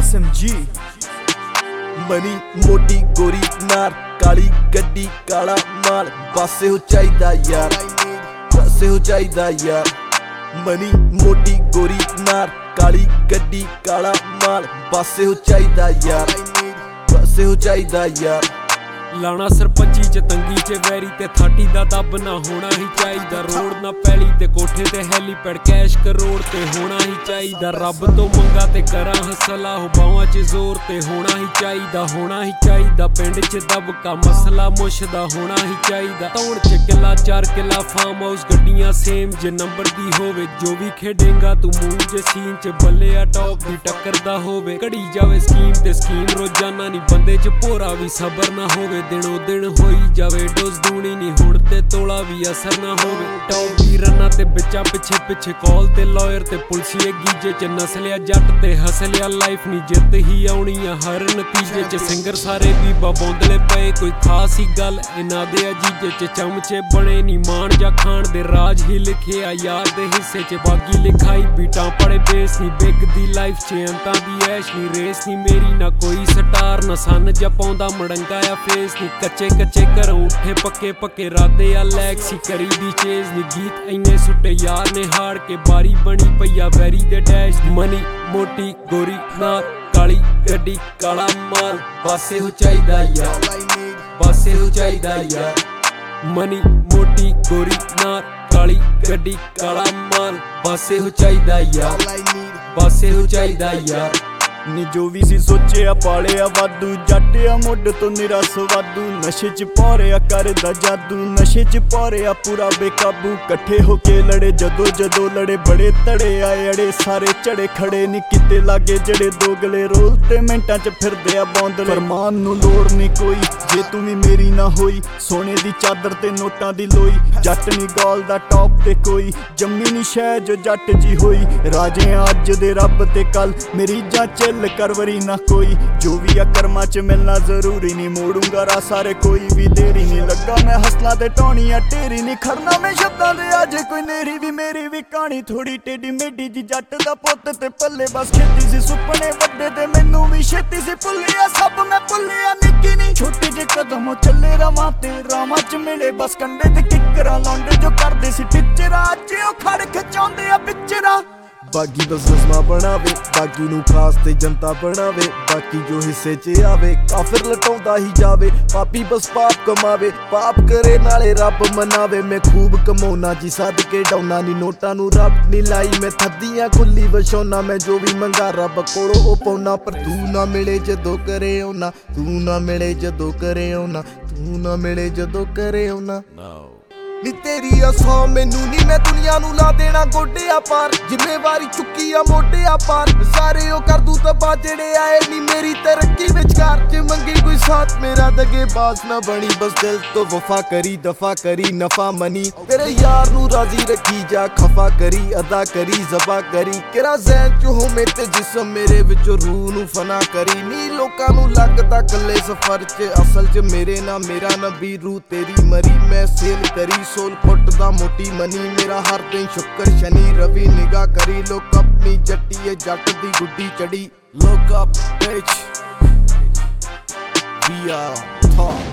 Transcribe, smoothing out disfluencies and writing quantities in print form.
SMG money मोटी गोरी नार काली गड्डी काला माल पासे हो चाहिदा यार पासे हो चाहिदा यार मनी मोटी गोरी नार काली गड्डी काला माल पासे हो चाहिदा यार पासे हो चाहिदा यार लाना सरपंची च तंगी च वैरी ते थाटी दा दब ना होना ही चाहिदा रोड ना पैली ते कोठे ते हैलीपैड कैश करोड़ ते होना ही चाहिदा रब तो मंगा ते करा हसला हो बावां च जोर ते होना ही चाहिदा पिंड च दबका मसला मुशदा होना ही चाहिदा तौड़ च किला 4 किला फार्म हाउस गड्डियां सेम जे नंबर दी होवे जो भी खेडेगा तू मूव जे सीन च बल्ले टॉप दी टक्कर दा होवे घड़ी जावे स्कीम ते स्कीम रोजाना नी बंदे च भोरा भी सबर ना होवे दिनों दिन होई जावे डोज दूनी नी हुण ते तोला भी असर ना होवे टॉप दी रना ते बिचा पिछे पिछे कॉल ते लॉयर ते पुलसिए गीजे च नसलिया जट ते हसलिया लाइफ नी जित ही आउणी आ हर नतीजे च सिंगर सारे भी बबोंदले पए कोई खास ही गल इना दे अजीजे च चमचे बने नी मान जा खान दे राज ही लिखे आ यार दे हिस्से च बागी लिखाई बीटां पड़े बेस नी बिग दी लाइफ च अंतां दी ऐश नी रेस नी मेरी ना कोई स्टार ना सन जा पाउंदा मड़ंगा आ फेस नी कच्चे कच्चे घरों उठे पक्के पक्के राधे आ लैक्सी करी दी चेज नी गीत इन्ने सुटे यार ने हाड़ के बारी बनी पईया वैरी दे डैश मनी मोटी गोरी नार काली गड्डी काला माल पासे हो चाहिदा यार पासे हो चाहिदा यार मनी मोटी गोरी नार काली गड्डी काला माल पासे हो चाहिदा यार पासे हो चाहिदा यार नी जो भी सी सोचिया पालिया वादू जट्टिया मुड तो निराश वादू नशे च पौरिया करदा जादू नशे च पौरिया पूरा बेकाबू कट्ठे होके लड़े जदों जदों लड़े बड़े तड़े आए अड़े सारे चढ़े खड़े नी किते लागे जड़े दोगले रोल ते मिंटां च फिरदे आ बौंदले फरमान नू लोड़ नी कोई जे तू भी मेरी ना होई सोने दी चादर ते नोटां दी लोई जट नी गॉल दा टॉप ते कोई जम्मी नी शह जो जट जी होई राजे अज दे रब ते कल मेरी जांच करवरी ना कोई जो भी आ कर्मा च मिलना जरूरी नहीं मोड़ूंगा रा सारे कोई भी देरी नहीं लगा मैं हसला ते टोनिया टेरी नहीं खड़ना मैं शब्दां दे अजे कोई नेरी भी मेरी भी कहानी थोड़ी टेढ़ी मेढ़ी जी जट दा पुत्त ते पल्ले बस खेती सी सुपने वड्डे ते मैनू भी छेती सी भुल्लिया सब मैं भुल्लिया निक्की नहीं छोटे जे कदम चले रवां ते रावां च मिले बस कंडे ते किकरा लौंडे जो करदे सी टिचरा अज ओ खड़ खचाउंदे आ पिक्चरा बाकी बस रस्मा बनावे बाकी नू खास ते जनता बनावे बाकी जो हिस्से च आवे काफिर लटाउंदा ही जावे पापी बस पाप कमावे पाप करे नाले रब मनावे मैं खूब कमाउना जी सदके डौना नी नोटां नू रब नी लाई मैं थद्दियां खुली वछौना मैं जो भी मंगा रब कोलों ओ पौना पर तू ना मिले जदों करे औना तू ना मिले जदों करे औना तू ना मिले जदों करे औना नी तेरी आ 100 मैनू नी मैं दुनिया नू ला देना गोडिया पार जिम्मेवारी चुकी आ मोडिया पार सारे ओ कर दूं तबा जेड़े आए नी मेरी तरक्की विचकार च मंगे कोई साथ मेरा दगे बाज ना बनी बस दिल तो वफा करी दफा करी नफा मनी तेरे यार नू राजी रखी जा खफा करी अदा करी जबा करी किरा ज़हन च हो मैं ते जिस्म मेरे विचों रूह नू फना करी नी लोकां नू लगदा कल्ले सफर च असल च मेरे ना मेरा नबी रूह तेरी मरी मैं सेल करी सोल फुट दा मोटी मनी मेरा हर दिन शुक्र शनि रवि निगाह करी लोक अपनी जट्टी जट दी गुड्डी चढ़ी लोक अप bitch we are top